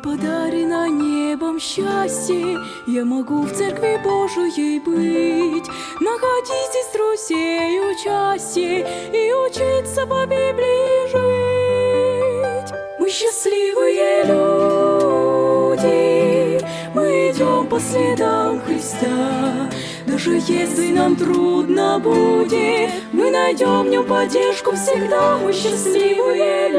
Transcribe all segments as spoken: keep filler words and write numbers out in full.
подарено небом счастье, я могу в церкви Божией быть, находить здесь друзей участие и учиться по Библии жить. Мы счастливые люди, мы идем по следам Христа. Даже если нам трудно будет, мы найдем в нем поддержку всегда. Мы счастливые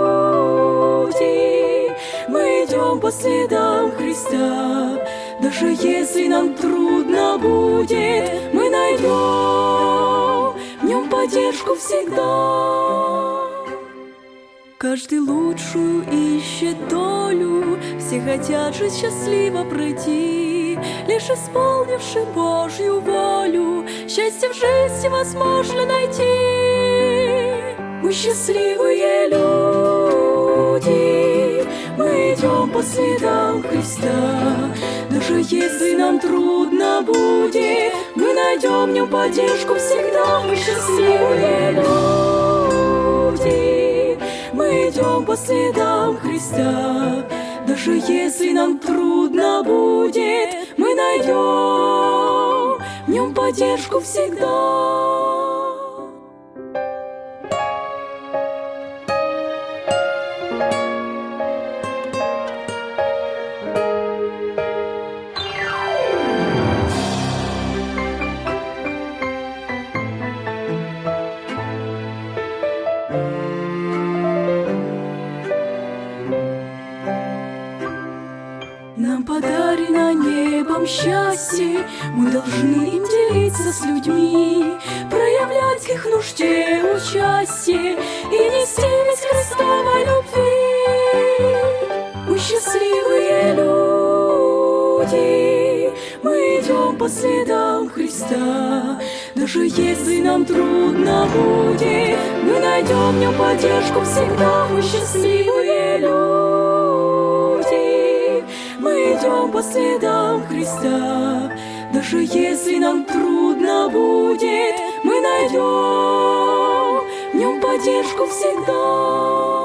люди, мы идем по следам Христа. Даже если нам трудно будет, мы найдем в нем поддержку всегда. Каждый лучшую ищет долю, все хотят жить счастливо пройти, лишь исполнивши Божью волю, счастье в жизни возможно найти. Мы счастливые люди, мы идем по следам Христа. Даже если нам трудно будет, мы найдем в нем поддержку всегда. Мы счастливые люди, мы идем по следам Христа. Даже если нам трудно будет, мы найдем в нем поддержку всегда. Нам подарено небом счастье, мы должны им делиться с людьми, проявлять к их нужде участие и нести весть Христовой любви. Мы счастливые люди, мы идем по следам Христа. Даже если нам трудно будет, мы найдем в нем поддержку всегда. Мы счастливые люди, мы идем по следам Христа. Даже если нам трудно будет, мы найдем в нем поддержку всегда.